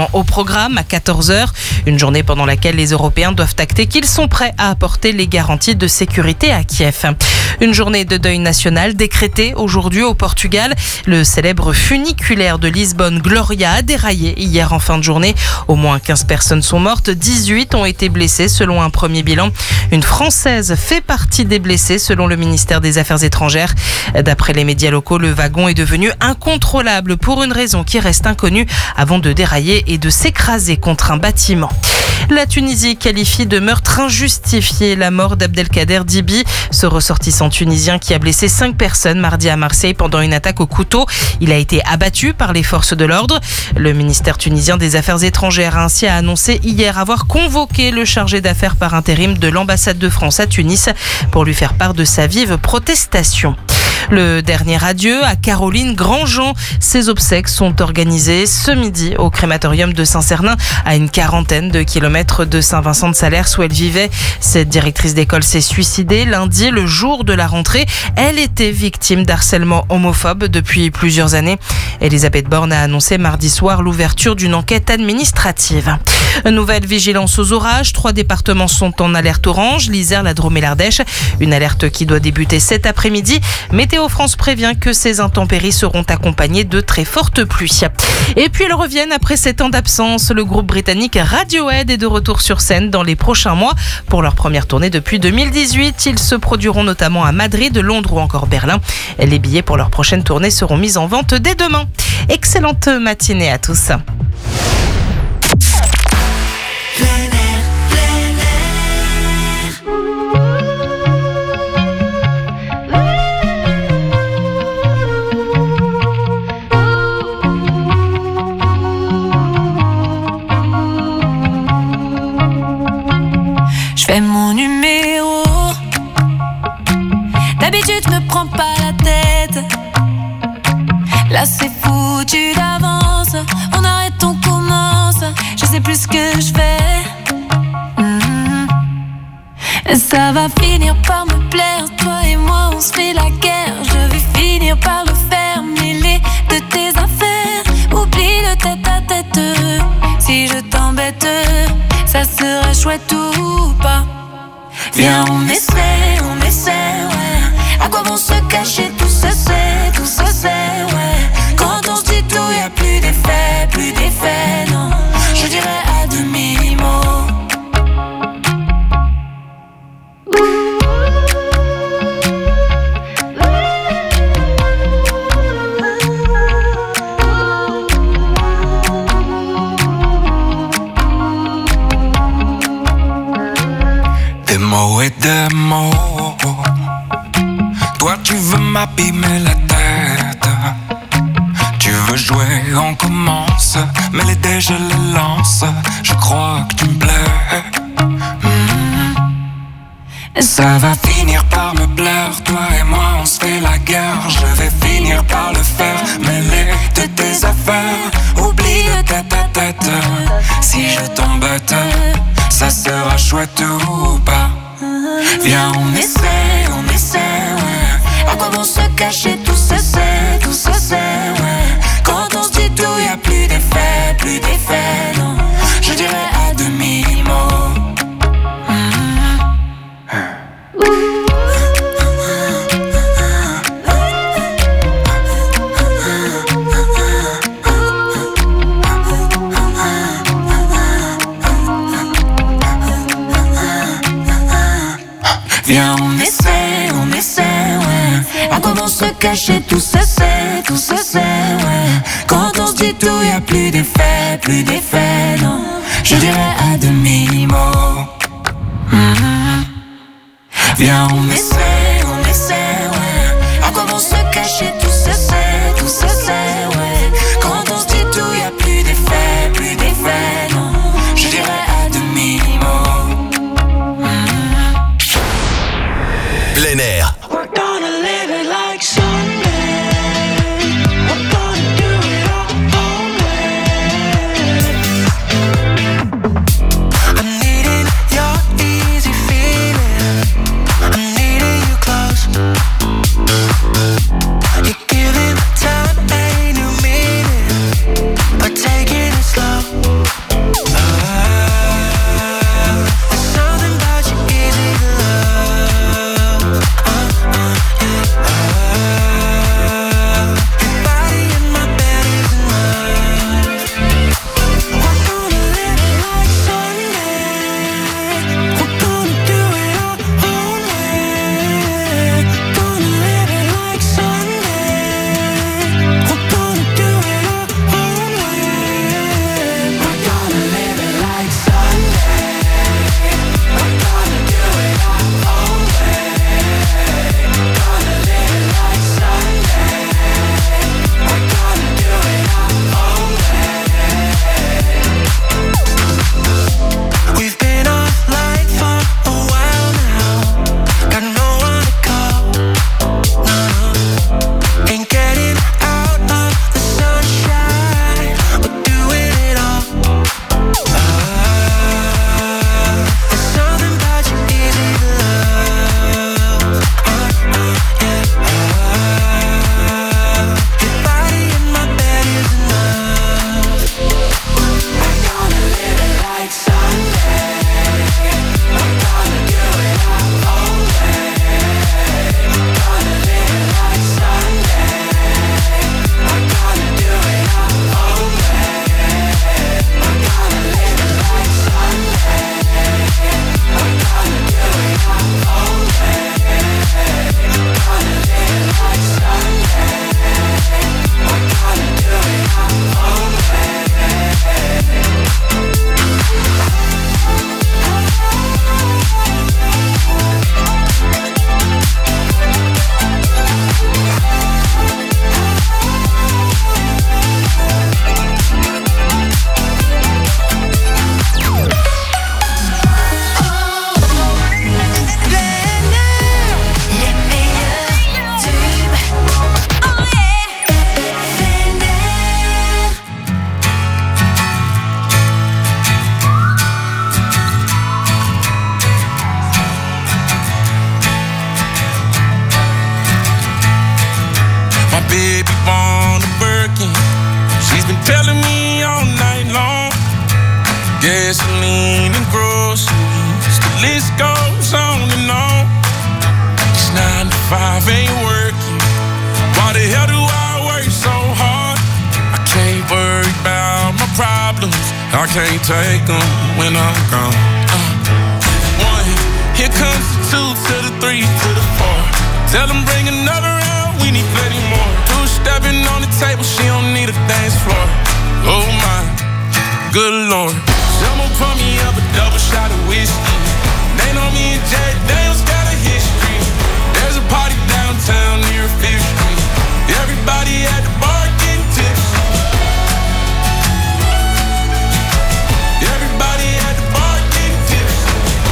également au programme à 14h. Une journée pendant laquelle les Européens doivent acter qu'ils sont prêts à apporter les garanties de sécurité à Kiev. Une journée de deuil national décrétée aujourd'hui au Portugal. Le célèbre funiculaire de Lisbonne, Gloria, a déraillé hier en fin de journée. Au moins 15 personnes sont mortes, 18 ont été blessées selon un premier bilan. Une Française fait partie des blessés selon le ministère des Affaires étrangères. D'après les médias locaux, le wagon est devenu incontrôlable pour une raison qui reste inconnue avant de dérailler et de s'écraser contre un bâtiment. La Tunisie qualifie de meurtre injustifié la mort d'Abdelkader Dibi, ce ressortissant tunisien qui a blessé 5 personnes mardi à Marseille pendant une attaque au couteau. Il a été abattu par les forces de l'ordre. Le ministère tunisien des Affaires étrangères a ainsi annoncé hier avoir convoqué le chargé d'affaires par intérim de l'ambassade de France à Tunis pour lui faire part de sa vive protestation. Le dernier adieu à Caroline Grandjean. Ses obsèques sont organisées ce midi au crématorium de Saint-Cernin, à une quarantaine de kilomètres de Saint-Vincent-de-Salers où elle vivait. Cette directrice d'école s'est suicidée lundi, le jour de la rentrée. Elle était victime d'harcèlement homophobe depuis plusieurs années. Elisabeth Borne a annoncé mardi soir l'ouverture d'une enquête administrative. Nouvelle vigilance aux orages. 3 départements sont en alerte orange, l'Isère, la Drôme et l'Ardèche. Une alerte qui doit débuter cet après-midi. Météo France prévient que ces intempéries seront accompagnées de très fortes pluies. Et puis elles reviennent après 7 ans d'absence. Le groupe britannique Radiohead est de retour sur scène dans les prochains mois. Pour leur première tournée depuis 2018, ils se produiront notamment à Madrid, Londres ou encore Berlin. Les billets pour leur prochaine tournée seront mis en vente dès demain. Excellente matinée à tous. Je fais mon numéro. D'habitude, je me prends pas la tête. Là, c'est foutu d'avance. On arrête, on commence. Je sais plus ce que je fais. Ça va finir par me plaire. Toi et moi, on se fait la guerre. Je vais finir par le faire. Mêler de tes affaires. Oublie le tête à tête. Si je t'embête, ça sera chouette ou pas. Viens, on essaie, ouais. À quoi vont se cacher tout ça c'est, ouais. Quand on se dit tout, y'a plus d'effet, non. Je dirais à demi-mot. Des mots et des mots. Toi tu veux m'abîmer la tête. Tu veux jouer, on commence. Mais les dés je les lance. Je crois que tu me plais. Ça va finir par me plaire. Toi et moi on se fait la guerre. Je vais finir par le faire. Mêler de tes affaires. Oublie le tête à tête. Si je t'embête, ça sera chouette ou pas. Viens, on essaie, ouais. À quoi vont se cacher tout ça c'est, ouais. Quand on se dit tout, y'a plus d'effet, non. Je dirais à demi-mot. Viens, on essaie, ouais. À quoi vont se cacher tout ça c'est, ouais. Quand on se dit tout, y'a plus d'effet, non. Je dirais à demi-mot. Viens, on essaie, ouais. À quoi vont se cacher tout ça c'est, ouais. Quand on se dit tout, y'a plus d'effet, non. Je dirais à demi-mot. Plein air. We're gonna live it like Sunday. We're gonna do it all way. I'm needing your easy feeling. I'm needing you. Gasoline and groceries, the list goes on and on. This 9 to 5 ain't working. Why the hell do I work so hard? I can't worry about my problems. I can't take them when I'm gone. 1, here comes the 2 to the 3 to the 4. Tell them bring another round, we need plenty more. 2 stepping on the table, she don't need a dance floor. Oh my, good Lord. Someone pour me up a double shot of whiskey. They know me and Jack Daniels got a history. There's a party downtown near 5th Street. Everybody at the bar getting tipsy. Everybody at the bar getting tipsy.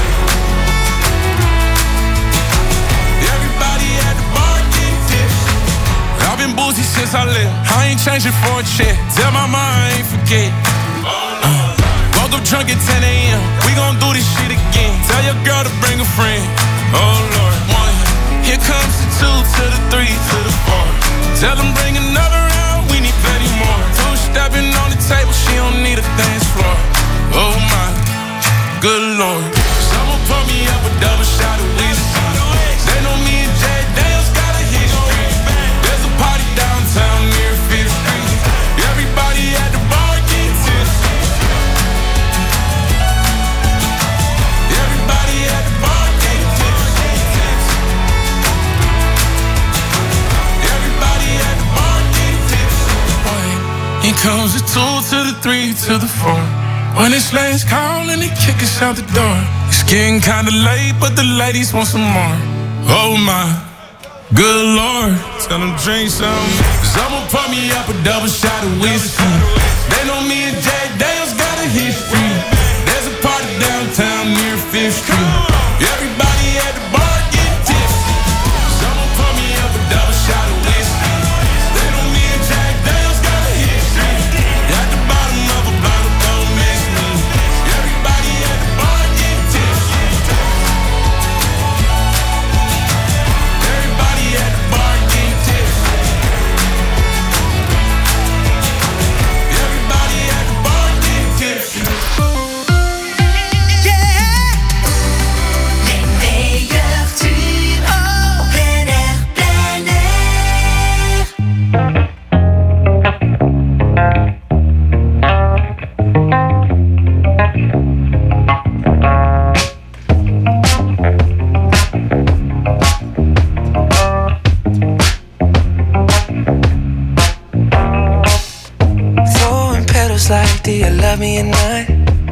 Everybody at the bar getting tipsy. I've been boozy since I left. I ain't changing for a check. Tell my mom I ain't forget. Woke up drunk at 10 a.m. We gon' do this shit again. Tell your girl to bring a friend. Oh Lord. 1, here comes the 2 to the 3 to the 4. Tell them bring another round, we need plenty more. 2 stepping on the table, she don't need a dance floor. Oh my, good Lord. Someone pour me up a double shot of whiskey. They know me and Jack Daniels got a history. There's a party downtown near 5th Street. Everybody at the bar getting tipsy. Everybody at the bar getting tipsy. Everybody at the bar getting tipsy. Here comes the 2 to the 3 to the 4. When it's last call and they kick us out the door. It's getting kinda late, but the ladies want some more. Oh my, good Lord. Tell them drink some. Someone pour me up a double shot of whiskey. They know me and Jack Daniels got a history. There's a party downtown near 5th Street. Everybody at the bar getting tipsy. Someone pour me up a double shot of whiskey. They know me and Jack Daniels got a history. At the bottom of a bottle, don't miss me. Everybody at the bar getting tipsy. Everybody at the bar getting tipsy. Everybody at the bar getting tipsy. Throwing petals like, do you love me or not?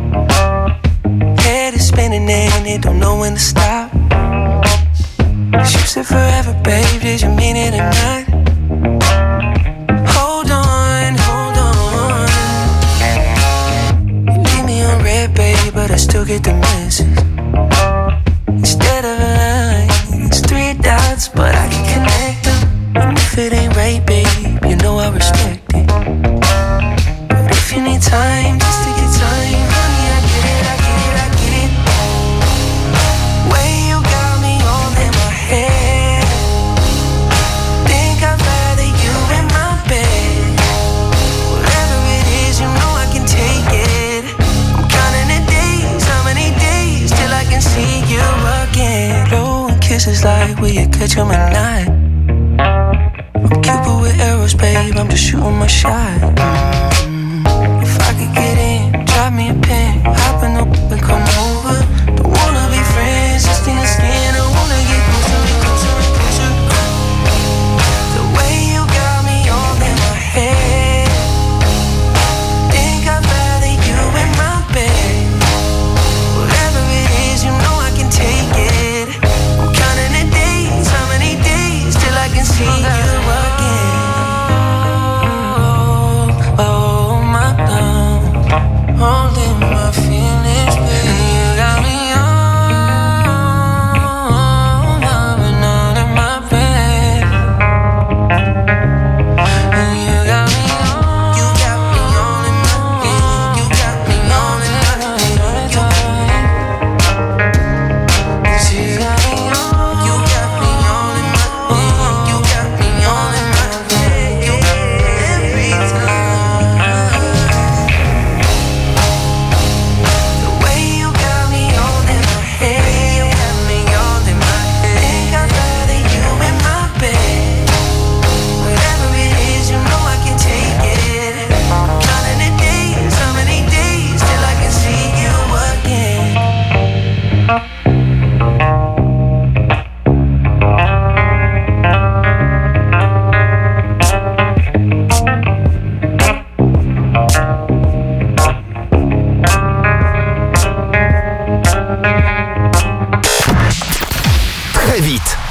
Head is spinning and it don't know when to stop. You said forever, babe, did you mean it or not? Hold on, hold on. You leave me on red, babe, but I still get the message. Instead of a line, it's 3 dots, but I can connect them. And if it ain't right, babe, you know I respect it. But if you need time, just take your time, honey, I get it, I get it, I get it. Way you got me all in my head. Think I'd rather you in my bed. Whatever it is, you know I can take it. I'm counting the days, how many days till I can see you again. Blowing kisses like, will you catch 'em or not? I'm Cupid with arrows, babe, I'm just shooting my shot. If I could get in, drop me a pin, hop in the and come over. Don't wanna be friends, just in the skin, I wanna get closer and closer and closer. The way you got me all in my head. Think I'd rather you in my bed. Whatever it is, you know I can take it. I'm counting the days, how many days till I can see you again. Oh, oh.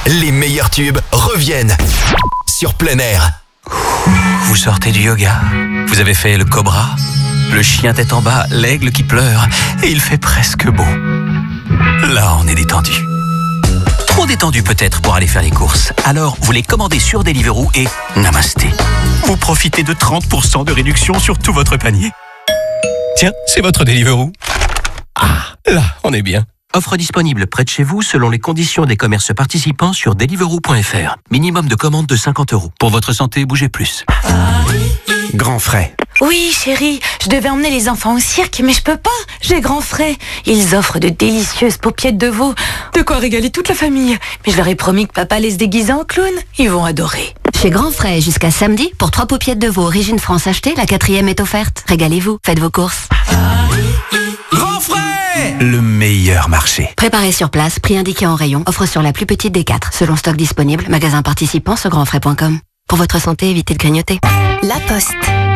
Les meilleurs tubes reviennent sur plein air. Vous sortez du yoga, vous avez fait le cobra, le chien tête en bas, l'aigle qui pleure, et il fait presque beau. Là, on est détendu. Trop détendu peut-être pour aller faire les courses. Alors, vous les commandez sur Deliveroo et namasté. Vous profitez de 30% de réduction sur tout votre panier. Tiens, c'est votre Deliveroo. Ah, là, on est bien. Offre disponible près de chez vous selon les conditions des commerces participants sur Deliveroo.fr. Minimum de commande de 50 €. Pour votre santé, bougez plus. Grand frais. Oui, chérie, je devais emmener les enfants au cirque, mais je peux pas. J'ai grand frais. Ils offrent de délicieuses paupiettes de veau. De quoi régaler toute la famille. Mais je leur ai promis que papa les déguisait en clown. Ils vont adorer. Chez Grand Frais, jusqu'à samedi, pour 3 paupiettes de veau Origine France achetées, la 4e est offerte. Régalez-vous, faites vos courses. Grand frais, le meilleur marché. Préparé sur place, prix indiqué en rayon, offre sur la plus petite des 4. Selon stock disponible, magasin participant sur grandfrais.com. Pour votre santé, évitez de grignoter. La Poste.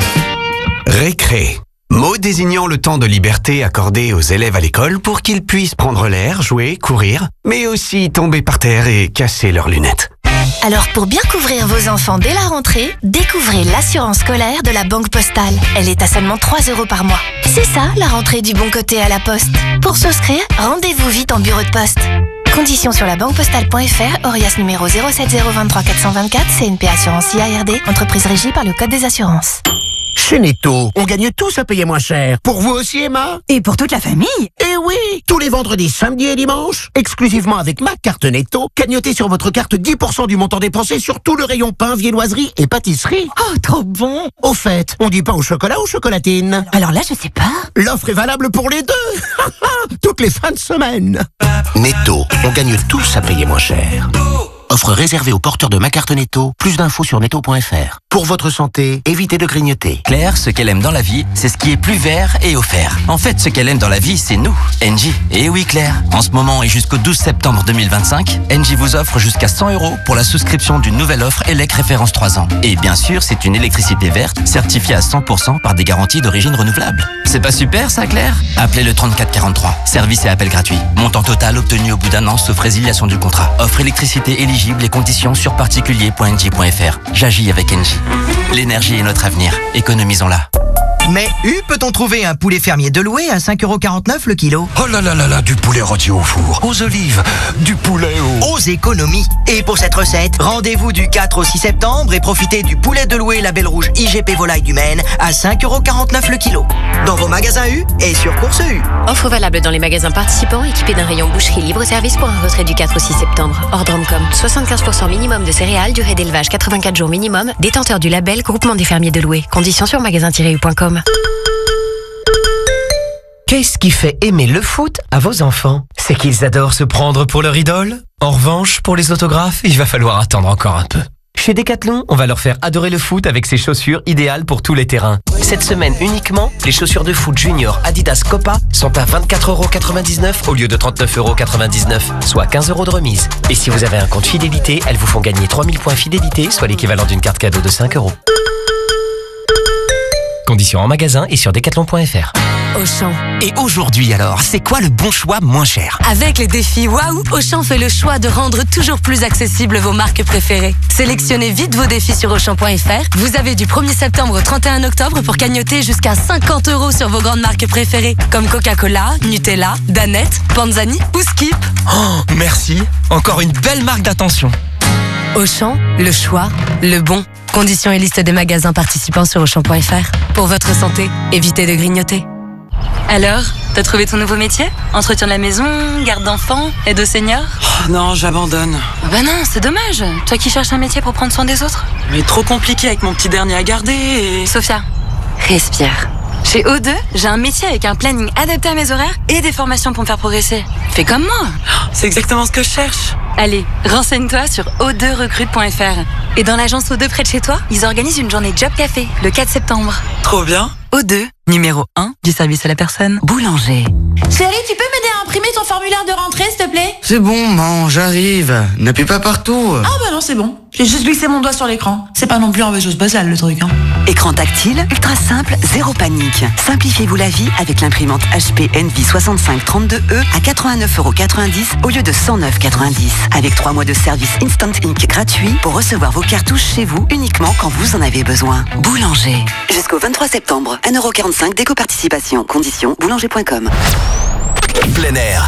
Récré. Mot désignant le temps de liberté accordé aux élèves à l'école pour qu'ils puissent prendre l'air, jouer, courir, mais aussi tomber par terre et casser leurs lunettes. Alors pour bien couvrir vos enfants dès la rentrée, découvrez l'assurance scolaire de la Banque Postale. Elle est à seulement 3 € par mois. C'est ça, la rentrée du bon côté à la Poste. Pour souscrire, rendez-vous vite en bureau de poste. Conditions sur labanquepostale.fr, Orias numéro 07023 424, CNP Assurance IARD, entreprise régie par le Code des assurances. Chez Netto, on gagne tous à payer moins cher. Pour vous aussi, Emma? Et pour toute la famille? Eh oui! Tous les vendredis, samedis et dimanches, exclusivement avec ma carte Netto, cagnotez sur votre carte 10% du montant dépensé sur tout le rayon pain, viennoiserie et pâtisserie. Oh, trop bon! Au fait, on dit pain au chocolat ou chocolatine? Alors là, je sais pas. L'offre est valable pour les deux! Toutes les fins de semaine! Netto, on gagne tous à payer moins cher. Offre réservée aux porteurs de ma carte Netto. Plus d'infos sur netto.fr. Pour votre santé, évitez de grignoter. Claire, ce qu'elle aime dans la vie, c'est ce qui est plus vert et offert. En fait, ce qu'elle aime dans la vie, c'est nous, Engie. Et oui, Claire, en ce moment et jusqu'au 12 septembre 2025, Engie vous offre jusqu'à 100 € pour la souscription d'une nouvelle offre ELEC référence 3 ans. Et bien sûr, c'est une électricité verte, certifiée à 100% par des garanties d'origine renouvelable. C'est pas super, ça, Claire? Appelez le 3443. Service et appel gratuit. Montant total obtenu au bout d'un an, sauf résiliation du contrat. Offre électricité éligible et conditions sur particulier.engie.fr. J'agis avec Engie. L'énergie est notre avenir. Économisons-la. Mais peut-on trouver un poulet fermier de louer à 5,49 € le kilo? Oh là là là là, du poulet rôti au four, aux olives, du poulet aux économies. Et pour cette recette, rendez-vous du 4 au 6 septembre et profitez du poulet de louer label rouge IGP Volaille du Maine à 5,49 € le kilo. Dans vos magasins U et sur Course U. Offre valable dans les magasins participants équipés d'un rayon boucherie libre-service pour un retrait du 4 au 6 septembre. Ordre.com. 75% minimum de céréales, durée d'élevage 84 jours minimum, détenteur du label Groupement des fermiers de louer. Conditions sur magasin-u.com. Qu'est-ce qui fait aimer le foot à vos enfants? C'est qu'ils adorent se prendre pour leur idole? En revanche, pour les autographes, il va falloir attendre encore un peu. Chez Decathlon, on va leur faire adorer le foot avec ces chaussures idéales pour tous les terrains. Cette semaine uniquement, les chaussures de foot junior Adidas Copa sont à 24,99 € au lieu de 39,99 €, soit 15 € de remise. Et si vous avez un compte fidélité, elles vous font gagner 3000 points fidélité, soit l'équivalent d'une carte cadeau de 5 €. Conditions en magasin et sur decathlon.fr. Auchan. Et aujourd'hui alors, c'est quoi le bon choix moins cher? Avec les défis Waouh, Auchan fait le choix de rendre toujours plus accessibles vos marques préférées. Sélectionnez vite vos défis sur Auchan.fr. Vous avez du 1er septembre au 31 octobre pour cagnoter jusqu'à 50 € sur vos grandes marques préférées, comme Coca-Cola, Nutella, Danette, Panzani ou Skip. Oh, merci. Encore une belle marque d'attention. Auchan, le choix, le bon. Conditions et liste des magasins participants sur Auchan.fr. Pour votre santé, évitez de grignoter. Alors, t'as trouvé ton nouveau métier? Entretien de la maison, garde d'enfants, aide aux seniors? Oh non, j'abandonne. Bah non, c'est dommage. Toi qui cherches un métier pour prendre soin des autres. Mais trop compliqué avec mon petit dernier à garder et... Sophia, respire. Chez O2, j'ai un métier avec un planning adapté à mes horaires et des formations pour me faire progresser. Fais comme moi. C'est exactement ce que je cherche. Allez, renseigne-toi sur o2recrute.fr. Et dans l'agence O2 près de chez toi, ils organisent une journée Job Café le 4 septembre. Trop bien. O2, numéro 1 du service à la personne. Boulanger. Chérie, tu peux m'aider à imprimer imprimé ton formulaire de rentrée, s'il te plaît? C'est bon, maman, j'arrive. N'appuie pas partout. Ah bah non, c'est bon. J'ai juste glissé mon doigt sur l'écran. C'est pas non plus un vaisseau spatial, le truc, hein. Écran tactile, ultra simple, zéro panique. Simplifiez-vous la vie avec l'imprimante HP Envy 6532E à 89,90€ au lieu de 109,90€. Avec 3 mois de service Instant Ink gratuit pour recevoir vos cartouches chez vous uniquement quand vous en avez besoin. Boulanger. Jusqu'au 23 septembre, 1,45€ d'éco-participation. Conditions boulanger.com. Plein air.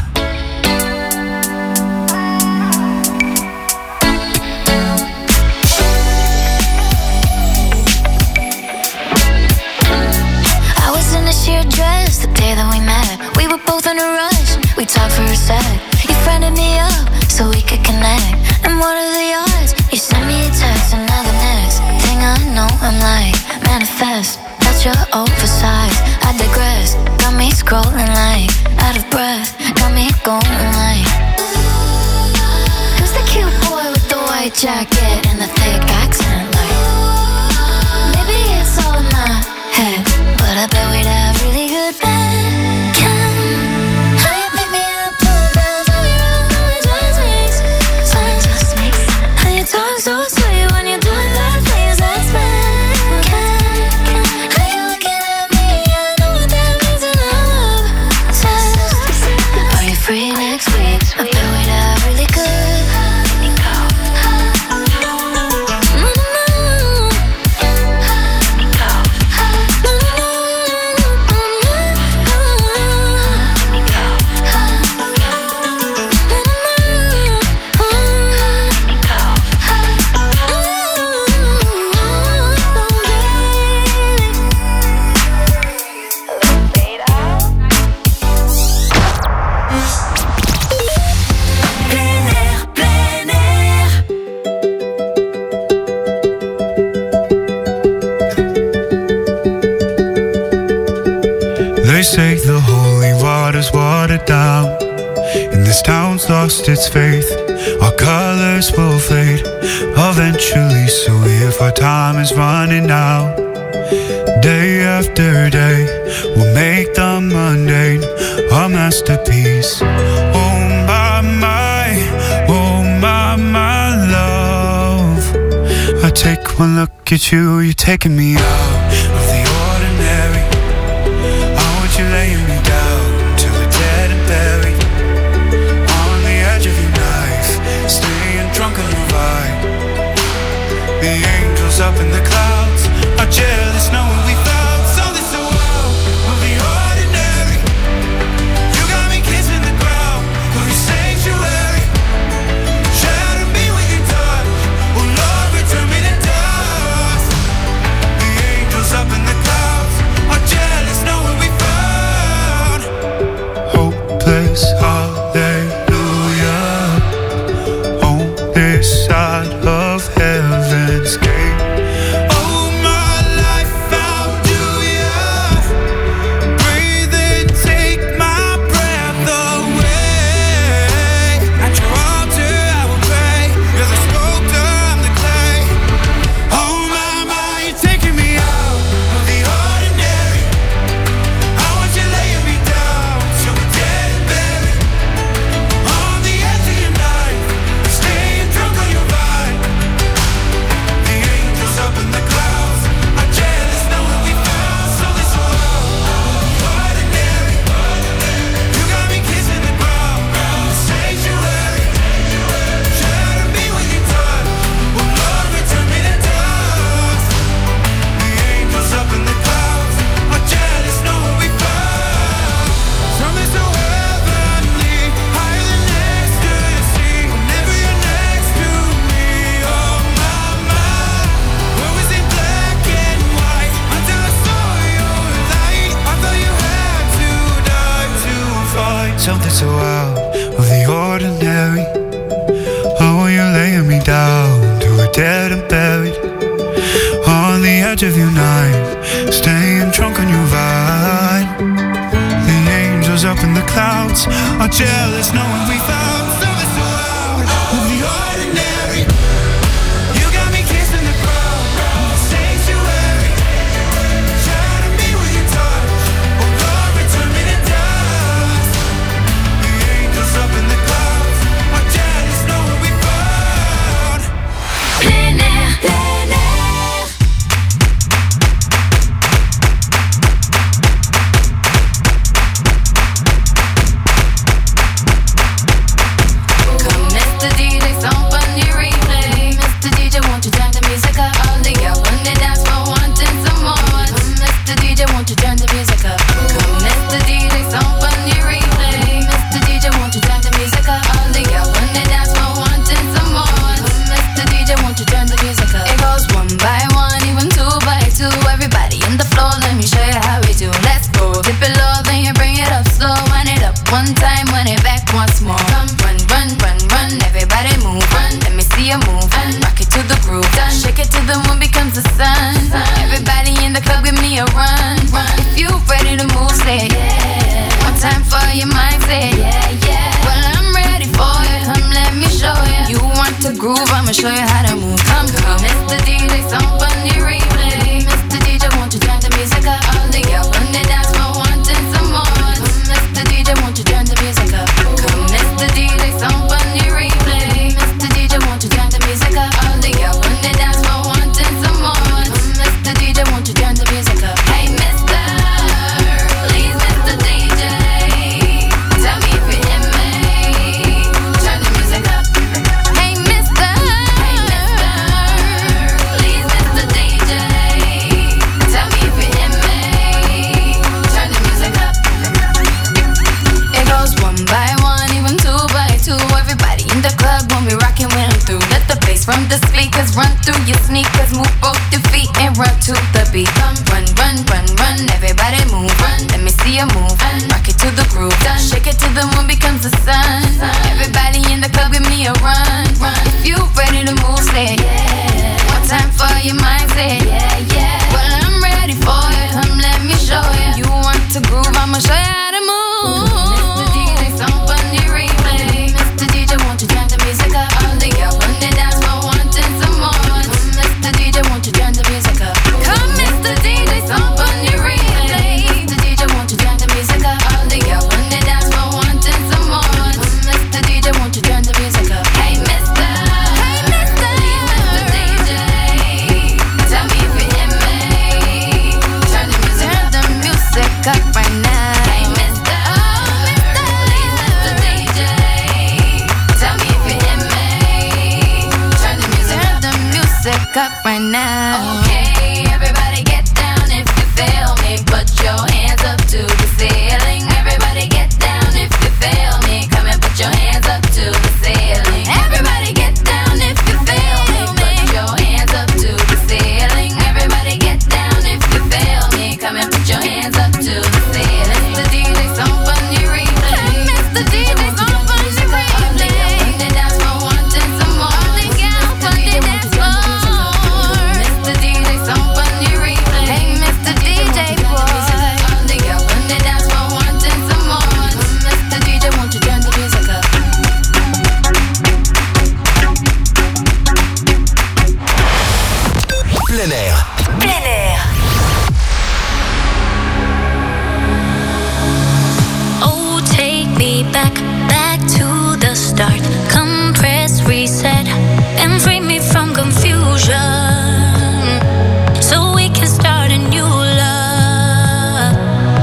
Dress the day that we met. We were both in a rush. We talked for a sec. You friended me up so we could connect. And what are the odds? You sent me a text and now the next thing I know I'm like manifest. That's your oversized. I digress. Got me scrolling like out of breath. Got me going like who's the cute boy with the white jacket and the thick accent? Like maybe it's all in my head, but I bet we'd have really good bed. How you pick me up, pull down, tell me wrong, how it just makes sense. How you talk so sweet when you're doing that things like spend. How you looking at me, I know what that means and I love says. Are you free next week? I bet we'd have really good. They say the holy water's watered down, and this town's lost its faith. Our colors will fade eventually, so if our time is running out, day after day, we'll make the mundane a masterpiece. Oh my love, I take one look at you, you're taking me out of the ordinary. You're laying me down till we're dead and buried on the edge of your knife, staying drunk on your vibe. The angels up in the clouds are jealous knowing we found something so out of the ordinary. You got me kissing the ground of your sanctuary. Shatter me with your touch, oh Lord, return me to dust. The angels up in the clouds are jealous knowing we found hopeless, hallelujah, on this side of heaven's gate. Oh, my life, how do you breathe and take my breath away? At your altar I will pray, you're the sculptor, I'm the clay. Oh my, you're taking me out of the ordinary. I want you laying me down till we're dead and buried on the edge of your knife, staying drunk on your vine. The angels up in the clouds are jealous knowing we found something so ordinary. You got me kissing the ground, the sanctuary. Shatter me with your touch, oh Lord, return me to dust. The angels up in the clouds are jealous knowing we found something so heavenly, higher than ecstasy. Whenever you're next to me, oh my, what was in black and white until I saw your light. I thought you had to die to find something so out of the ordinary. Oh, you're laying me down till we're dead and buried on the edge of your knife, staying drunk on your vine. The angels up in the clouds are jealous knowing we found something so out of the ordinary. You got me kissing the ground, the sanctuary. Shatter me with your touch, oh Lord, return me to dust. The time for your mindset. Yeah, yeah. Well, I'm ready for it. Come, let me show you. You want to groove? I'ma show you how to move. Come, come. Mr. DJ, some funny replay. Mr. DJ, won't you turn the music up? All the girls on the dance floor wanting some more. Mr. DJ, won't you turn the music up? Come, Mr. DJ, some funny replay. Mr. DJ, won't you turn the music up? All the girls on the dance floor wanting some more. Mr. DJ, won't you turn the music up? Hey, Mr. Please, Mr. DJ, tell me if you hear me. Turn the music up. Hey, Mr. Please, Mr. DJ, tell me if you hear me. Turn the music up. It goes one by one, even two by two. Everybody in the club when we rockin' when I'm through. Let the bass from the speakers run through your sneakers. Move both your feet and run to the beat. Run, run, run, run. Everybody move. Run. Let me see you move. Rock it to the groove. Shake it till the moon becomes the sun. Everybody in the club, give me a run. If you ready to move, say yeah. One time for your mindset. Yeah, yeah. Well, I'm ready for it. Come, let me show you. You want to groove? I'ma show you how to move. Mr. DJ, some funny replay. Mr. DJ, won't you turn the music up? All the girls on the dance floor wanting some more. Mr. DJ, won't you turn the music up? Come, Mr. DJ, some funny replay. Mr. DJ, won't you turn the music up? All the girls on the dance floor wanting some more. Mr. DJ, won't you turn the music up? Hey, Mr. DJ, tell me if you hear me. Turn the music up right now. Hey, Mr. DJ, tell me if you hear me. Turn the music up right now. Okay, everybody get down if you feel me. Put your hands up to the ceiling. Everybody get down if you feel me. Come and put your hands up to the ceiling. Everybody get down if you feel me. Put your hands up to the ceiling. Everybody get down if you feel me. Come and put your hands up to the ceiling. Mr. DJ, some funny replay. Mr. DJ, some funny replay. The dance floor wanting some more. The girls on the dance floor. Mr. DJ, some funny replay. Hey, Mr. DJ boy. The girls on the dance floor wanting some more. Mr. DJ, won't you turn the music up? Plein air. Plein air. Oh, take me back to the start. Come press reset and free me from confusion, so we can start a new love.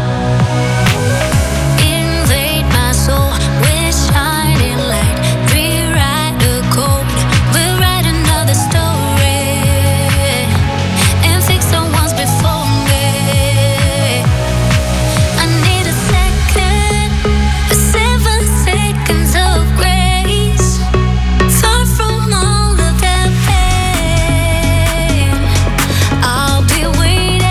Invade my soul with shining light. Rewrite the code. We'll write another story and fix the ones before me. I need a second, 7 seconds of grace. Far from all of that pain, I'll be waiting.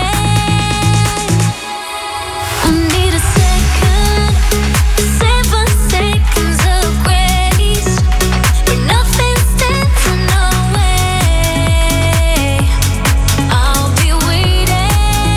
I need a second, 7 seconds of grace. But nothing stands in our way. I'll be waiting.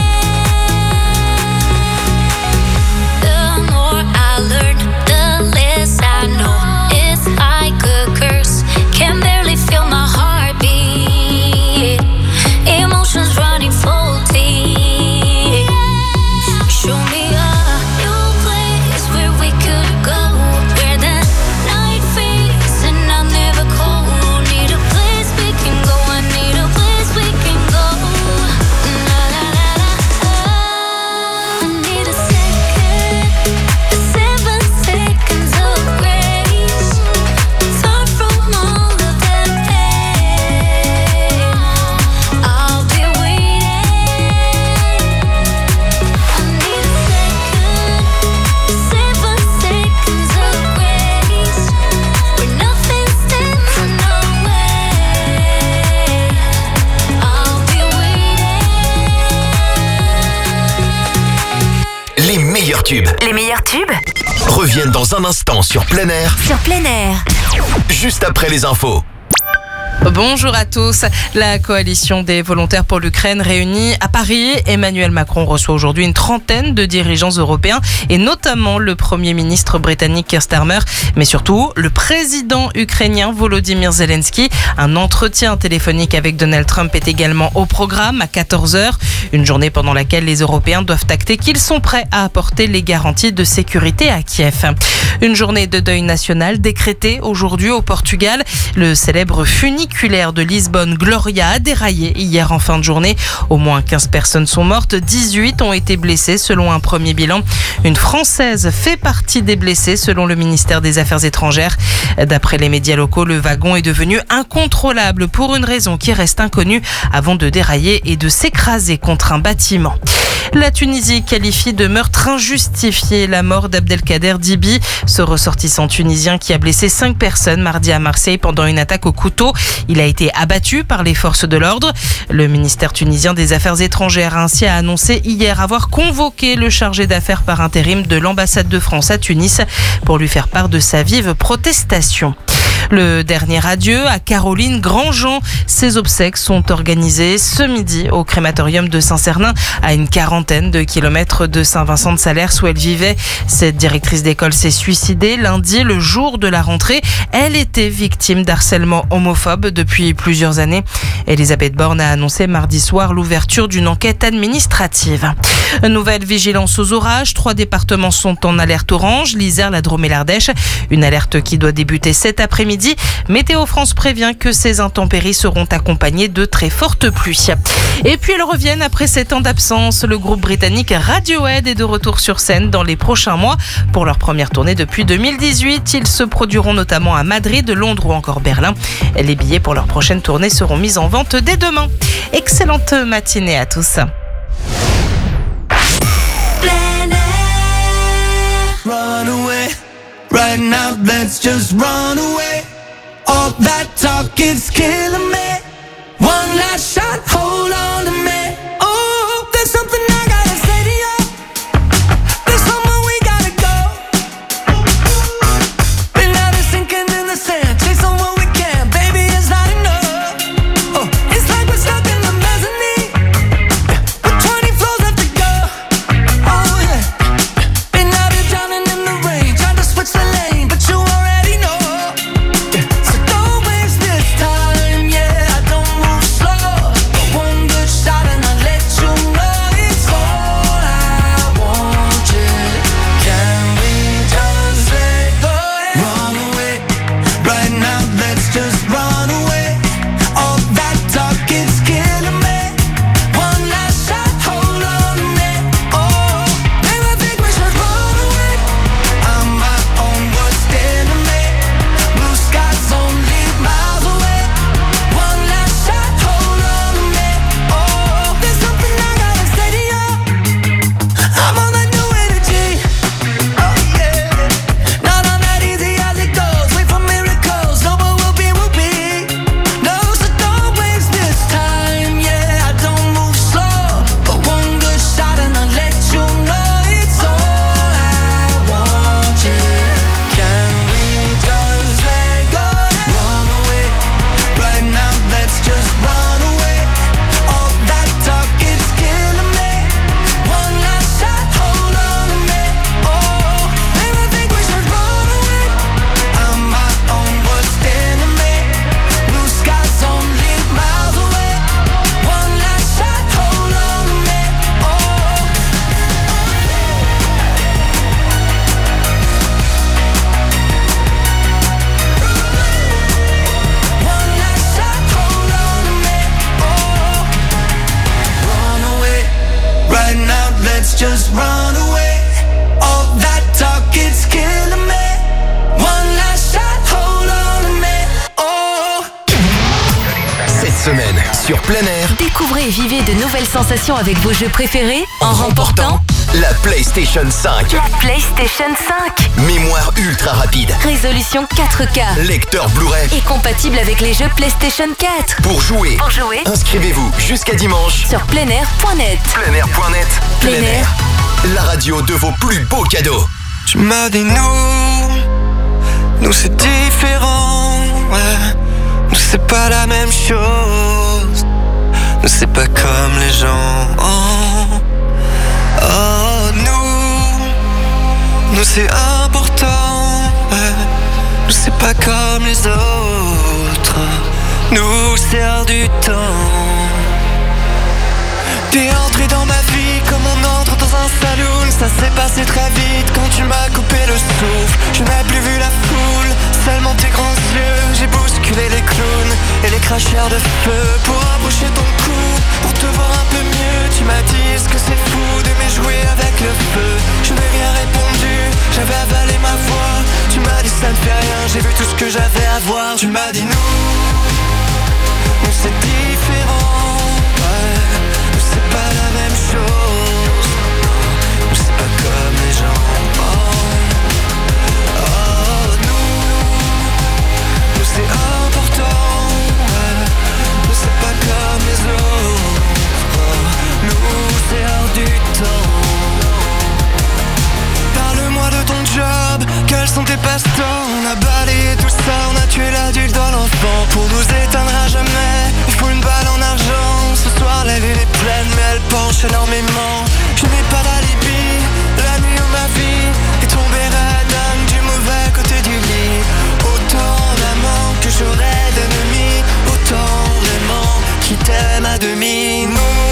The more I learn, the less I know. It's like a curse. Can barely feel my heartbeat. Emotions running full deep. Show me a new place where we could go, where the night fades and I'm never cold. Need a place we can go. I need a place we can go. La la la la. I need a second, 7 seconds of grace. Far from all of that pain, I'll be waiting. I need a second, 7 seconds of grace. Where nothing stands in our way. I'll be waiting. Les meilleurs tubes Les meilleurs tubes reviennent dans un instant sur Plein air, sur plein air. juste après les infos. Bonjour à tous. La coalition des volontaires pour l'Ukraine réunie à Paris. Emmanuel Macron reçoit aujourd'hui une trentaine de dirigeants européens et notamment le Premier ministre britannique Keir Starmer, mais surtout le président ukrainien Volodymyr Zelensky. Un entretien téléphonique avec Donald Trump est également au programme à 14h. Une journée pendant laquelle les Européens doivent acter qu'ils sont prêts à apporter les garanties de sécurité à Kiev. Une journée de deuil national décrétée aujourd'hui au Portugal. Le célèbre funiculaire de Lisbonne, Gloria, a déraillé hier en fin de journée. Au moins 15 personnes sont mortes, 18 ont été blessées selon un premier bilan. Une Française fait partie des blessés selon le ministère des Affaires étrangères. D'après les médias locaux, le wagon est devenu incontrôlable pour une raison qui reste inconnue avant de dérailler et de s'écraser contre un bâtiment. La Tunisie qualifie de meurtre injustifié la mort d'Abdelkader Dibi, ce ressortissant tunisien qui a blessé 5 personnes mardi à Marseille pendant une attaque au couteau. Il a été abattu par les forces de l'ordre. Le ministère tunisien des Affaires étrangères a ainsi annoncé hier avoir convoqué le chargé d'affaires par intérim de l'ambassade de France à Tunis pour lui faire part de sa vive protestation. Le dernier adieu à Caroline Grandjean. Ses obsèques sont organisées ce midi au crématorium de Saint-Cernin, à une quarantaine de kilomètres de Saint-Vincent-de-Salers où elle vivait. Cette directrice d'école s'est suicidée lundi, le jour de la rentrée. Elle était victime d'harcèlement homophobe depuis plusieurs années. Elisabeth Borne a annoncé mardi soir l'ouverture d'une enquête administrative. Nouvelle vigilance aux orages. 3 départements sont en alerte orange, l'Isère, la Drôme et l'Ardèche. Une alerte qui doit débuter cet après-midi. Météo France prévient que ces intempéries seront accompagnées de très fortes pluies. Et puis elles reviennent après 7 ans d'absence. Le groupe britannique Radiohead est de retour sur scène dans les prochains mois. Pour leur première tournée depuis 2018, ils se produiront notamment à Madrid, Londres ou encore Berlin. Les billets pour leur prochaine tournée seront mis en vente dès demain. Excellente matinée à tous. Run away, right now let's just run away. All that talk is killing me. One last shot, hold on to me. Oh, there's something I gotta say to you. There's somewhere we gotta go. Been out of sinking in the sand, chasing what we can, baby, it's not enough. Oh, it's like we're stuck in the mezzanine, with 20 floors left to go. Oh yeah, been out here drowning in the rain, trying to switch the lane, but you already know. So don't waste this time, yeah, I don't move slow. One good shot and I'll let you know it's all I want, yeah. Can we just let go? Run away, right now let's just run away. All that talk is killing me. One last shot, hold on to me. Oh, maybe I think we should run away. I'm my own worst enemy. Blue skies only miles away. One last shot, hold on to me. Oh, there's something I gotta say to you. I'm on that new energy. Oh yeah, not on that easy as it goes. Wait for miracles, no, but we'll be. No, so don't waste this time. Yeah, I don't move slow, but one good shot and I'll let you know it's all I want. Yeah, can we just let go? Run away, right now let's just run away. All that talk is killing me. One last shot, hold on to me. Oh, maybe I think we should run away. I'm my own worst enemy. Blue skies only miles away. One last shot, hold on to me. Oh. One last shot, hold on to me. Oh. Run away, right now let's just run away. All that talk is killing me. One last shot, hold on to me. Oh. Cette semaine, sur plein air, Découvrez et vivez de nouvelles sensations avec vos jeux préférés en remportant la PlayStation 5. la PlayStation 5. Mémoire ultra rapide. Résolution 4K. Lecteur Blu-ray. Et compatible avec les jeux PlayStation 4. Pour jouer, Pour jouer, inscrivez-vous jusqu'à dimanche sur pleinair.net. pleinair.net. Plein Air. La radio de vos plus beaux cadeaux. Tu m'as dit nous c'est différent, ouais. Nous c'est c'est pas la même chose. Nous c'est pas comme les gens. Oh, nous c'est important. Nous c'est pas comme les autres. Nous sert du temps. T'es entré dans ma vie comme on entre dans un saloon. Ça s'est passé très vite quand tu m'as coupé le souffle. Je n'ai plus vu la foule, seulement tes grands yeux. J'ai bousculé les clowns et les cracheurs de feu pour approcher ton cou, pour te voir un peu mieux. Tu m'as dit ce que c'est fou d'aimer jouer avec le feu. Je n'ai rien répondu, j'avais avalé ma voix. Tu m'as dit ça ne fait rien, j'ai vu tout ce que j'avais à voir. Tu m'as dit nous c'est différent. C'est pas la même chose. C'est pas comme les gens. Nous c'est important. Nous c'est pas comme les autres. Nous c'est hors du temps. Parle-moi de ton job, quels sont tes passe-temps? On a balayé tout ça, on a tué l'adulte dans l'enfant. Pour nous éteindre à jamais, il faut une balle en argent. Ce soir la lune est pleine mais elle penche énormément. Je n'ai pas d'alibi, la nuit où ma vie est tombée radin du mauvais côté du lit. Autant d'amants que j'aurais d'ennemis, autant d'aimants qui t'aiment à demi.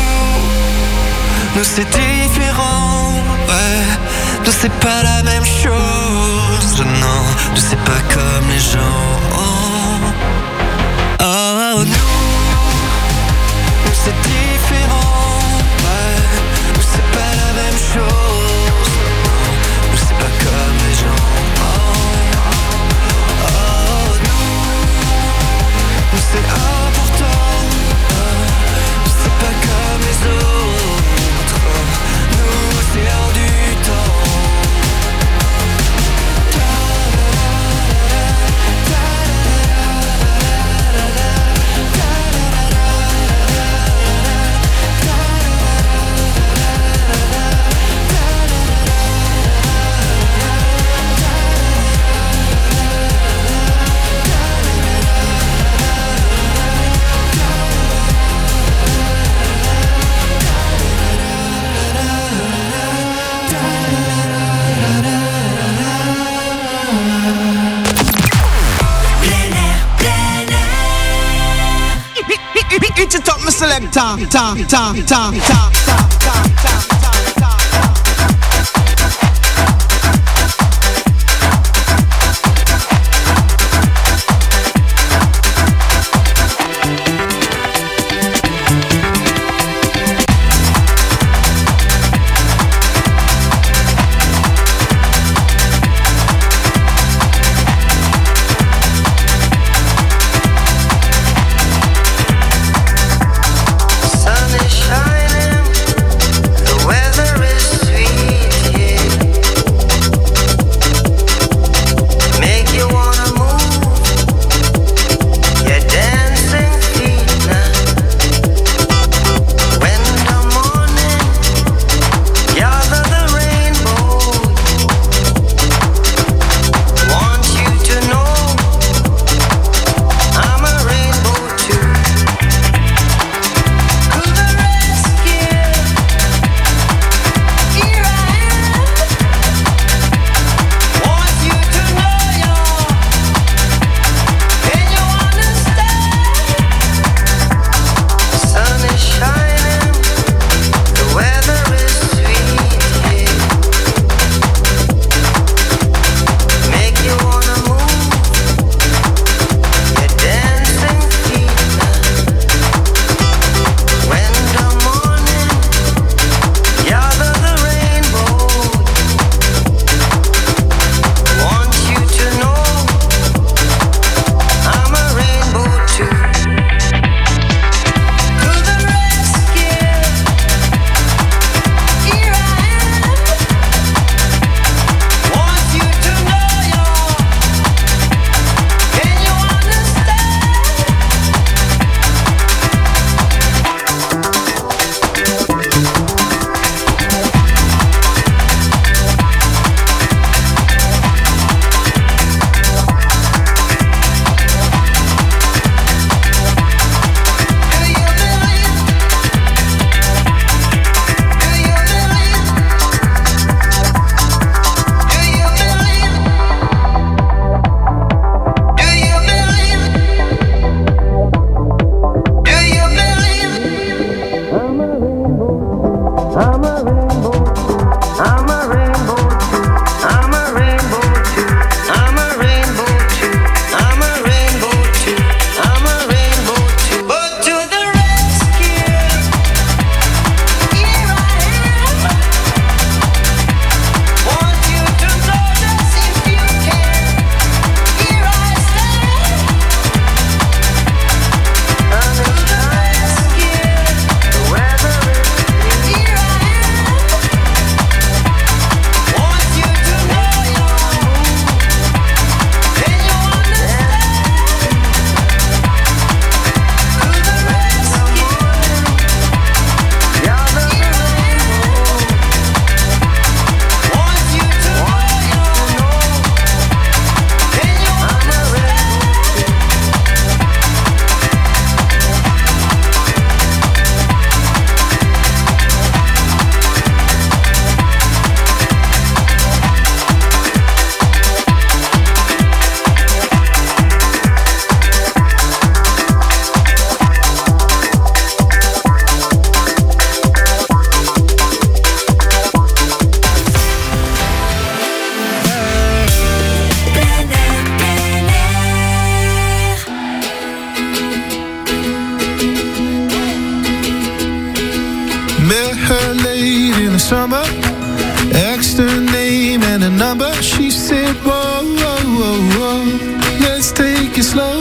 Nous c'est différent, ouais. Nous c'est pas la même chose, non. Nous c'est pas comme les gens. Nous c'est différent, ouais. Nous c'est pas la même chose, nous c'est pas comme les gens. Nous c'est important, nous c'est pas comme les autres. Nous c'est hors du temps. Eat it up, my selector. Ta ta ta ta ta ta ta. Sun is shining, the mine, but she said, whoa, whoa, whoa, whoa. Let's take it slow.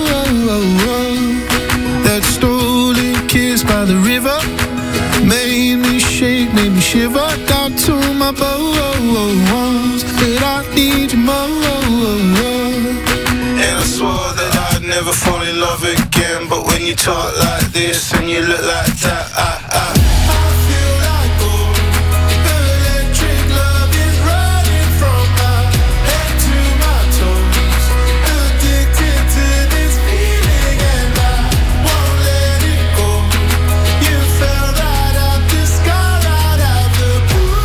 That stolen kiss by the river made me shake, made me shiver. Down to my bones, that I need you more. And I swore that I'd never fall in love again, but when you talk like this and you look like that, I feel like gold. Electric love is running from my head to my toes. Addicted to this feeling and I won't let it go. You fell right out the sky, right out the blue.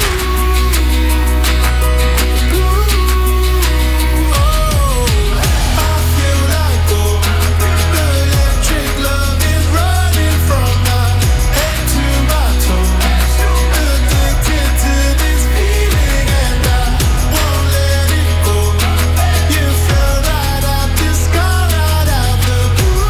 I feel like gold. Electric love is running from my head to my toes. Addicted to this feeling and I won't let it go. You fell right out the sky, right out the blue.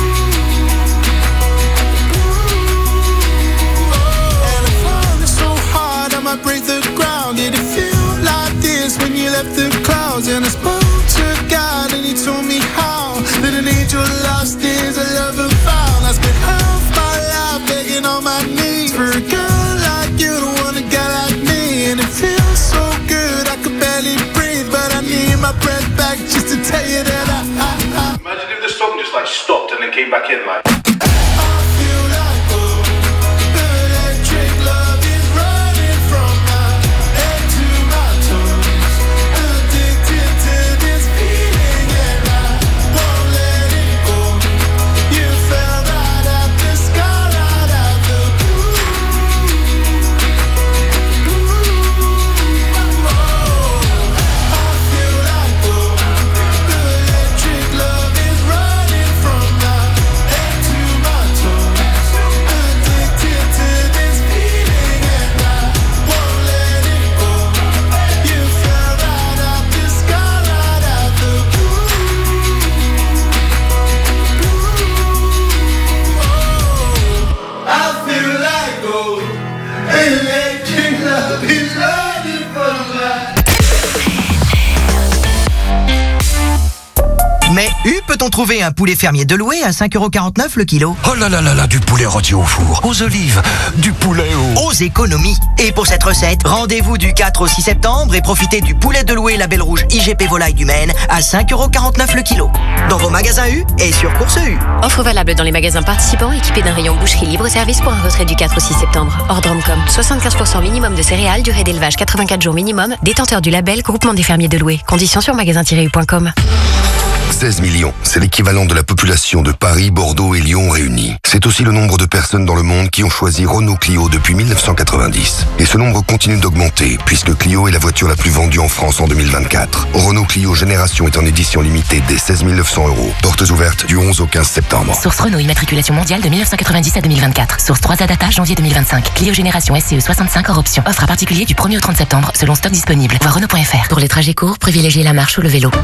And I found it so hard I might break the ground. Did it feel like this when you left the clouds? And I spoke to God and he told me how that an angel lost is a lover found. I spent half my life begging on my knees for a girl like you to want a guy like me. And it feels so good I could barely breathe, but I need my breath back just to tell you that I Imagine if the song just like stopped and then came back in like. feel like gold. Electric love is running from my head to my toes. Addicted to this feeling and I won't let it go. You fell right out the sky, right out the blue. I feel like gold. Electric love is running from my head to my toes. Addicted to this feeling and I won't let it go. You fell right out the sky, right out the blue. I feel like gold. Electric love is running from my. Mais peut-on trouver un poulet fermier de louer à 5,49€ le kilo? Oh là là là là, du poulet rôti au four, aux olives, du poulet aux économies. Et pour cette recette, rendez-vous du 4 au 6 septembre et profitez du poulet de louer label rouge IGP volaille du Maine à 5,49€ le kilo. Dans vos magasins U et sur Course U. Offre valable dans les magasins participants équipés d'un rayon boucherie libre-service pour un retrait du 4 au 6 septembre. Ordromcom, 75% minimum de céréales, durée d'élevage 84 jours minimum, détenteur du label Groupement des fermiers de Loué. Conditions sur magasin-u.com. 16 millions, c'est l'équivalent de la population de Paris, Bordeaux et Lyon réunis. C'est aussi le nombre de personnes dans le monde qui ont choisi Renault Clio depuis 1990. Et ce nombre continue d'augmenter, puisque Clio est la voiture la plus vendue en France en 2024. Renault Clio Génération est en édition limitée dès 16 900 €. Portes ouvertes du 11 au 15 septembre. Source Renault, immatriculation mondiale de 1990 à 2024. Source 3A Data, janvier 2025. Clio Génération SCE 65 hors option. Offre à particulier du 1er au 30 septembre, selon stock disponible. Voir Renault.fr. Pour les trajets courts, privilégiez la marche ou le vélo.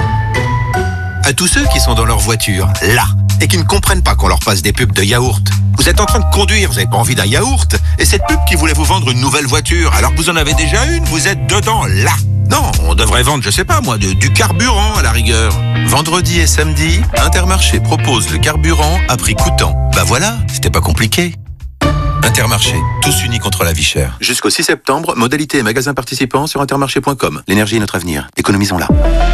À tous ceux qui sont dans leur voiture, là, et qui ne comprennent pas qu'on leur passe des pubs de yaourt. Vous êtes en train de conduire, vous n'avez pas envie d'un yaourt, et cette pub qui voulait vous vendre une nouvelle voiture, alors que vous en avez déjà une, vous êtes dedans, là. Non, on devrait vendre, je sais pas moi, du carburant à la rigueur. Vendredi et samedi, Intermarché propose le carburant à prix coûtant. Bah voilà, c'était pas compliqué. Intermarché, tous unis contre la vie chère. Jusqu'au 6 septembre, modalités et magasins participants sur intermarché.com. L'énergie est notre avenir, économisons-la.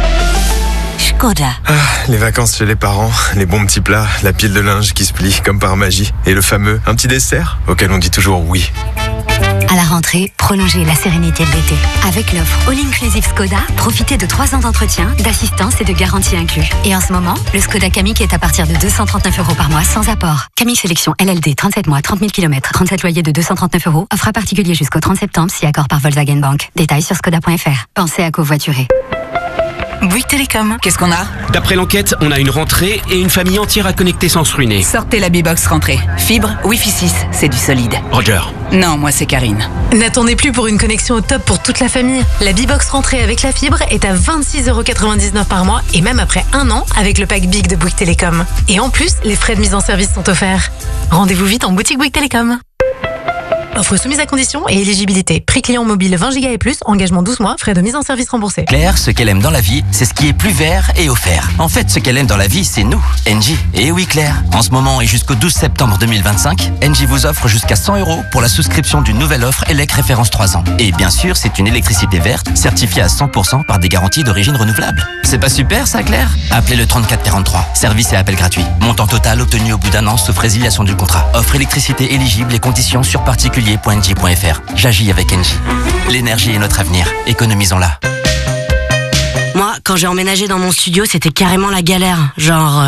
Skoda. Les vacances chez les parents, les bons petits plats, la pile de linge qui se plie comme par magie. Et le fameux un petit dessert auquel on dit toujours oui. À la rentrée, prolongez la sérénité de l'été. Avec l'offre All Inclusive Skoda, profitez de 3 ans d'entretien, d'assistance et de garantie inclus. Et en ce moment, le Skoda Kamiq est à partir de 239 € par mois sans apport. Kamiq Sélection LLD, 37 mois, 30 000 km, 37 loyers de 239 €. Offre à particulier jusqu'au 30 septembre, si accord par Volkswagen Bank. Détails sur skoda.fr. Pensez à covoiturer. Bouygues Télécom, qu'est-ce qu'on a? D'après l'enquête, on a une rentrée et une famille entière à connecter sans se ruiner. Sortez la B-Box rentrée. Fibre, Wi-Fi 6, c'est du solide. Roger. Non, moi c'est Karine. N'attendez plus pour une connexion au top pour toute la famille. La B-Box rentrée avec la fibre est à 26,99 € par mois et même après 1 an avec le pack Big de Bouygues Télécom. Et en plus, les frais de mise en service sont offerts. Rendez-vous vite en boutique Bouygues Télécom. Offre soumise à conditions et éligibilité. Prix client mobile 20 Go et plus, engagement 12 mois, frais de mise en service remboursés. Claire, ce qu'elle aime dans la vie, c'est ce qui est plus vert et offert. En fait, ce qu'elle aime dans la vie, c'est nous, Engie. Et oui, Claire, en ce moment et jusqu'au 12 septembre 2025, Engie vous offre jusqu'à 100 € pour la souscription d'une nouvelle offre ELEC référence 3 ans. Et bien sûr, c'est une électricité verte, certifiée à 100% par des garanties d'origine renouvelable. C'est pas super ça, Claire? Appelez le 3443. Service et appel gratuit. Montant total obtenu au bout d'un an sauf résiliation du contrat. Offre électricité éligible et conditions sur particulier.engie.fr. J'agis avec Engie. L'énergie est notre avenir. Économisons-la. Moi, quand j'ai emménagé dans mon studio, c'était carrément la galère. Genre...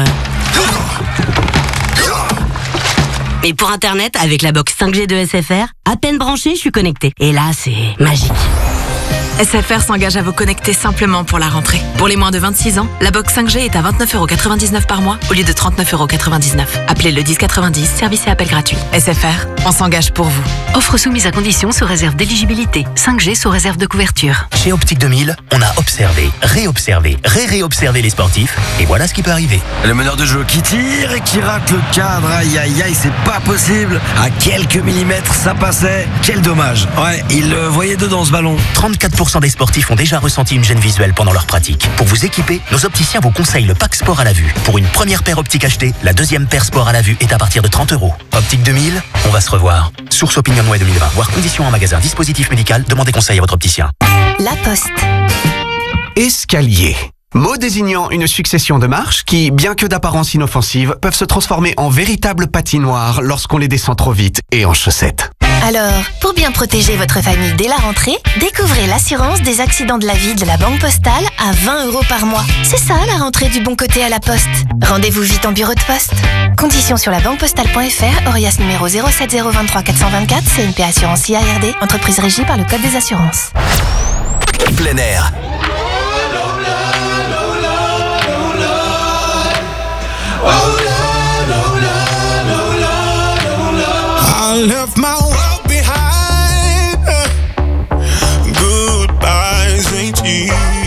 Mais pour Internet, avec la box 5G de SFR, à peine branché, je suis connecté. Et là, c'est magique. SFR s'engage à vous connecter simplement pour la rentrée. Pour les moins de 26 ans, la box 5G est à 29,99 € par mois au lieu de 39,99 €. Appelez le 1090, service et appel gratuit. SFR, on s'engage pour vous. Offre soumise à conditions sous réserve d'éligibilité. 5G sous réserve de couverture. Chez Optique 2000, on a observé, réobservé, réobservé les sportifs, et voilà ce qui peut arriver. Le meneur de jeu qui tire et qui rate le cadre, aïe aïe aïe, c'est pas possible. À quelques millimètres, ça passait. Quel dommage. Ouais, il voyait dedans ce ballon. 34% des sportifs ont déjà ressenti une gêne visuelle pendant leur pratique. Pour vous équiper, nos opticiens vous conseillent le pack sport à la vue. Pour une première paire optique achetée, la deuxième paire sport à la vue est à partir de 30 €. Optique 2000, on va se revoir. Source OpinionWay 2020. Voir conditions en magasin. Dispositif médical, demandez conseil à votre opticien. La Poste. Escalier. Mot désignant une succession de marches qui, bien que d'apparence inoffensive, peuvent se transformer en véritables patinoires lorsqu'on les descend trop vite et en chaussettes. Alors, pour bien protéger votre famille dès la rentrée, découvrez l'assurance des accidents de la vie de la Banque Postale à 20 € par mois. C'est ça la rentrée du bon côté à la Poste. Rendez-vous vite en bureau de poste. Conditions sur labanquepostale.fr, Orias numéro 07023 424, CNP Assurance IARD, entreprise régie par le Code des assurances. Plein air. I left my world behind. Goodbyes ain't cheap.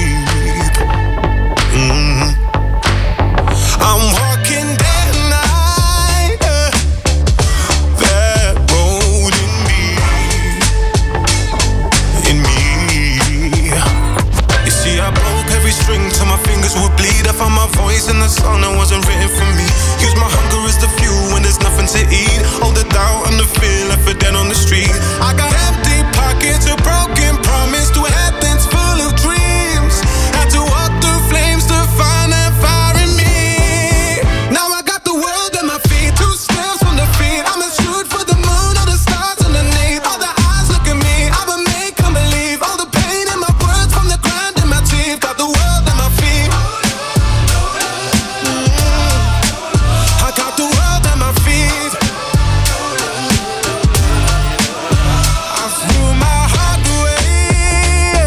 I'm walking day and night. That road in me. You see, I broke every string till my fingers would bleed. I found my voice in the song that wasn't written for me. Use my hunger as the fuel when there's nothing to eat. All the doubt and the fear left for dead on the street. I got empty pockets, a broken promise to heavens full of dreams. Had to walk through flames to find that fire in me. Now I got the world at my feet, 2 steps from defeat. I'ma shoot for the moon, all the stars underneath. All the eyes look at me, I'ma make them believe. All the pain in my words from the grind in my teeth. Got the world at my feet. I got the world at my feet. I threw my heart away.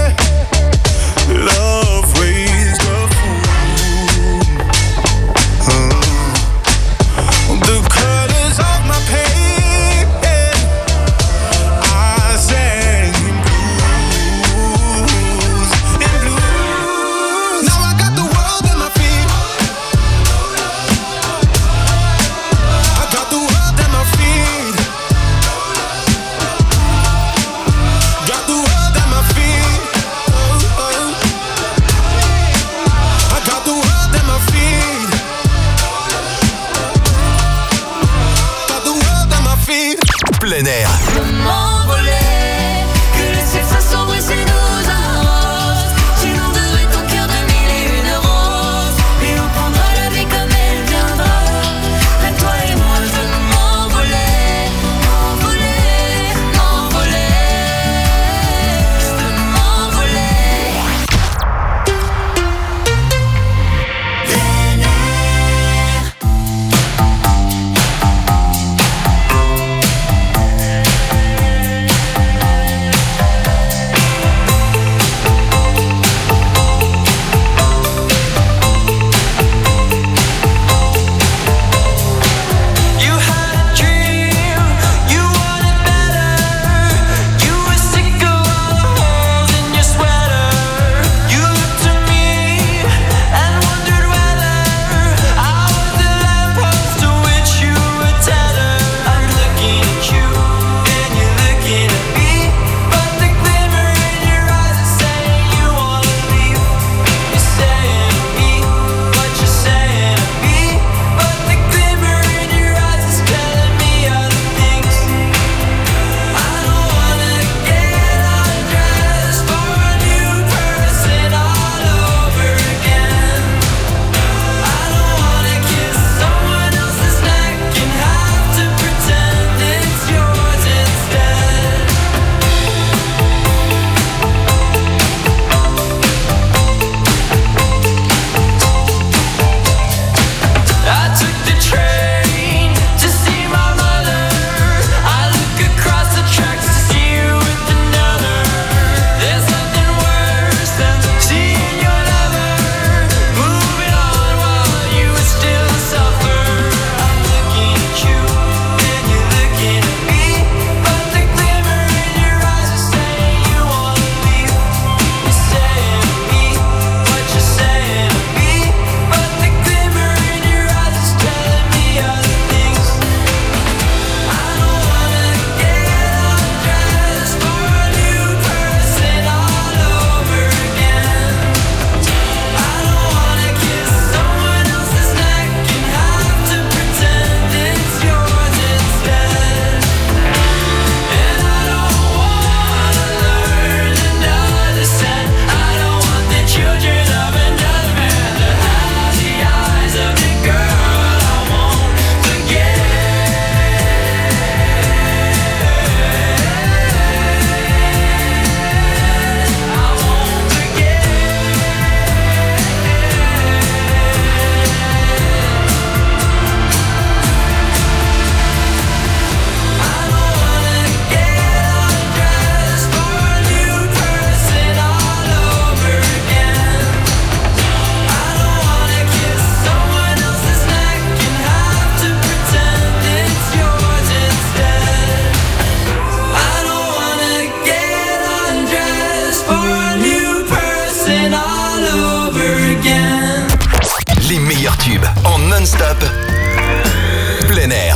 again. Les meilleurs tubes en non-stop. Plein air.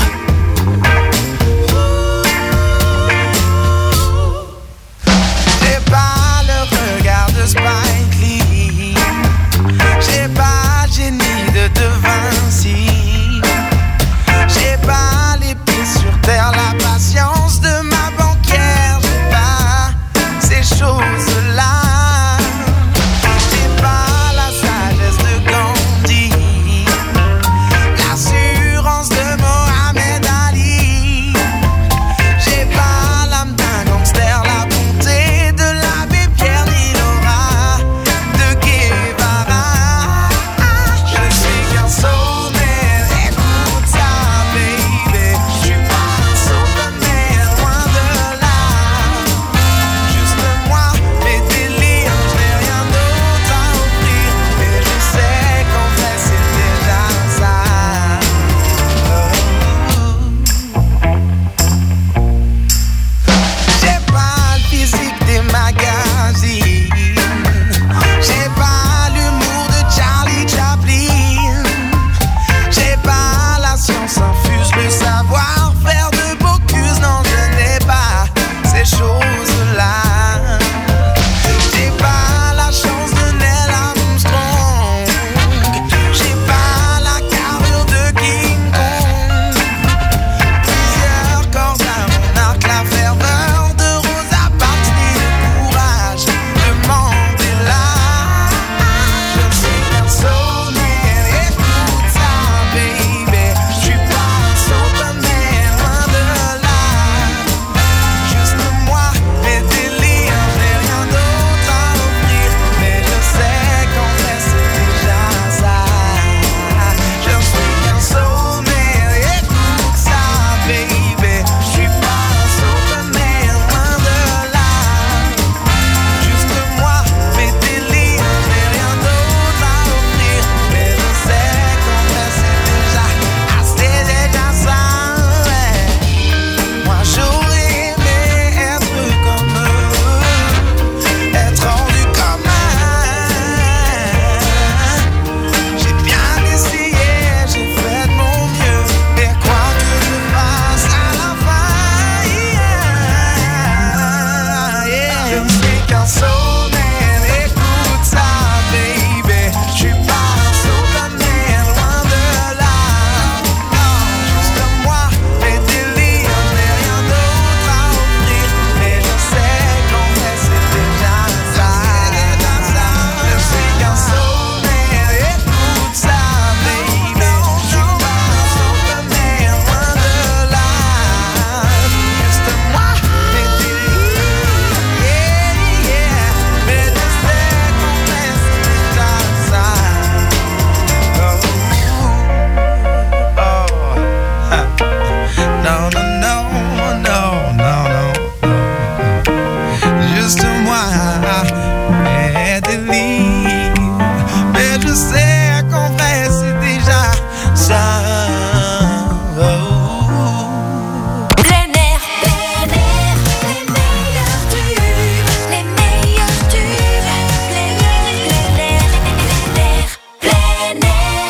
J'ai pas le regard de Spike Lee. J'ai pas le génie de De Vinci. J'ai pas les pieds sur terre, la patience de ma banquière. J'ai pas ces choses-là. J'ai pas la sagesse de Gandhi, l'assurance de Mohamed Ali. J'ai pas l'âme d'un gangster, la bonté de l'abbé Pierre ni l'aura de Guevara. Je suis qu'un soulmate, écoute ça baby. Je suis pas un Superman, loin de là. Juste moi, mes délires, je n'ai rien d'autre à offrir. Mais je sais qu'en fait c'est déjà ça. J'ai pas le physique des magazines. J'ai pas l'humour de Charlie Chaplin. J'ai pas la science infuse, le savoir-faire de Bocuse. Non, je n'ai pas ces choses-là. J'ai pas la chance de Neil Armstrong. J'ai pas la carrure de King Kong. Plusieurs cordes à mon arc, la ferveur de Rosa Parks, ni le courage de Mandela. Je suis un soulmate, écoute ça baby. Je suis pas un Superman, loin de là. Juste moi, mes délires, je n'ai rien d'autre à offrir. Mais je sais qu'en fait c'est déjà ça. Je suis qu'un soulmate, écoute ça baby. Je suis pas un Superman, loin de là. Juste moi, mes délires, je n'ai rien d'autre à offrir. Mais je sais qu'en fait c'est déjà ça. Ouais. Moi j'aurais aimé être comme eux, être rendu comme j'ai bien essayé, j'ai fait de mon mieux. Et quoi que je fasse à la fin, je ne suis qu'un soulmate, écoute ça baby. Je suis pas un Superman, loin de là. Non, juste moi, mes délires, je n'ai rien d'autre à offrir. Mais je sais qu'en fait c'est déjà ça. Je suis qu'un soulmate, écoute ça baby. Je suis pas un Superman, loin de là. Juste moi, mes délires, mais je sais qu'en fait c'est déjà ça. Non, non, non, non, non, non. Juste moi, mes délires. Mais je sais qu'en vrai c'est déjà ça. Plein air, les meilleurs tubes, les meilleurs tubes. Plein air.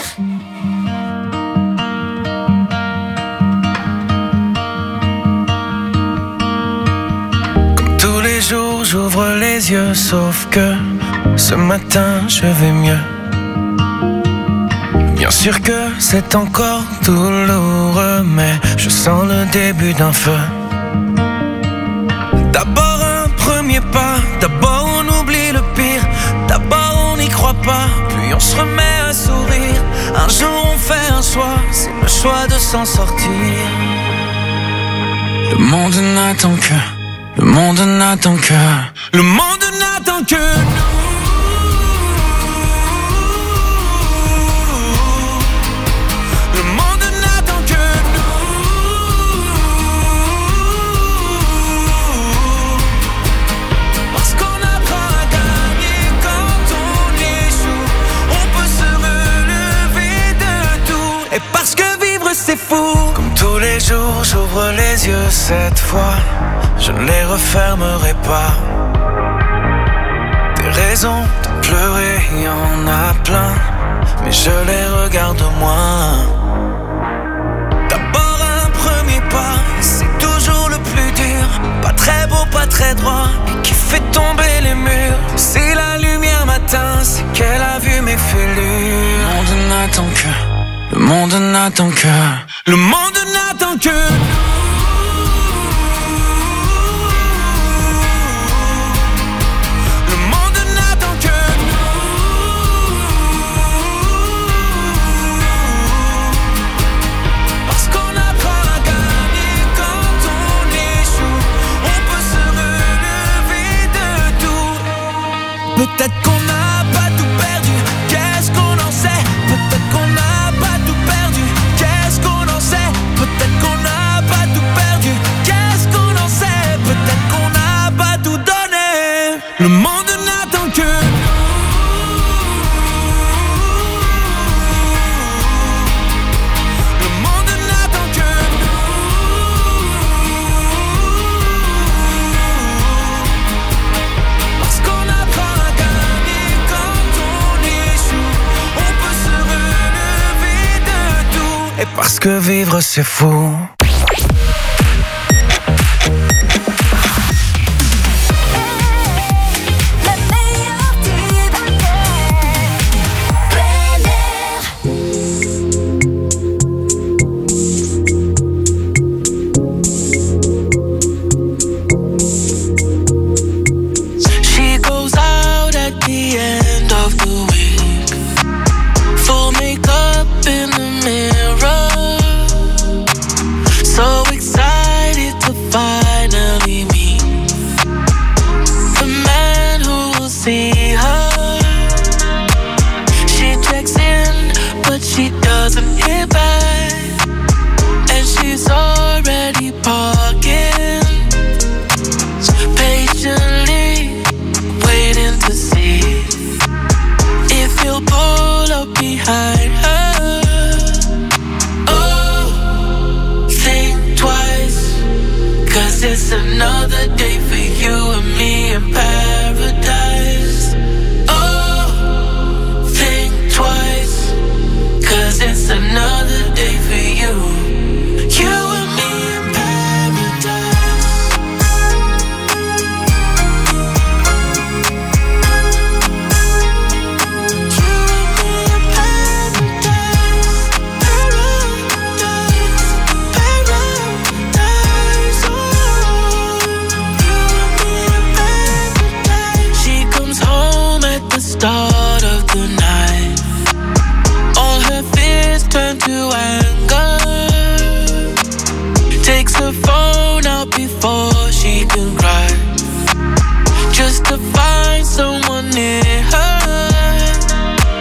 Comme tous les jours, j'ouvre les yeux, sauf que ce matin, je vais mieux. Bien sûr que c'est encore douloureux, mais je sens le début d'un feu. D'abord un premier pas, d'abord on oublie le pire, d'abord on n'y croit pas, puis on se remet à sourire. Un jour on fait un choix, c'est le choix de s'en sortir. Le monde n'attend que, le monde n'attend que, le monde n'attend que nous. Le monde n'attend que nous. Parce qu'on apprend à gagner quand on échoue. On peut se relever de tout. Et parce que vivre c'est fou. Comme tous les jours j'ouvre les yeux cette fois. Je ne les refermerai pas. Des raisons de pleurer, y en a plein, mais je les regarde moins. D'abord un premier pas, c'est toujours le plus dur. Pas très beau, pas très droit, et qui fait tomber les murs. Si la lumière m'atteint, c'est qu'elle a vu mes fêlures. Le monde n'attend que, le monde n'attend que, le monde n'attend que. Peut-être qu'on n'a pas tout perdu, qu'est-ce qu'on en sait? Peut-être qu'on n'a pas tout perdu, qu'est-ce qu'on en sait? Peut-être qu'on n'a pas tout perdu, qu'est-ce qu'on en sait? Peut-être qu'on n'a pas tout donné. Le monde n'attend que. Le monde n'attend que. Parce qu'on apprend. Et parce que vivre c'est fou.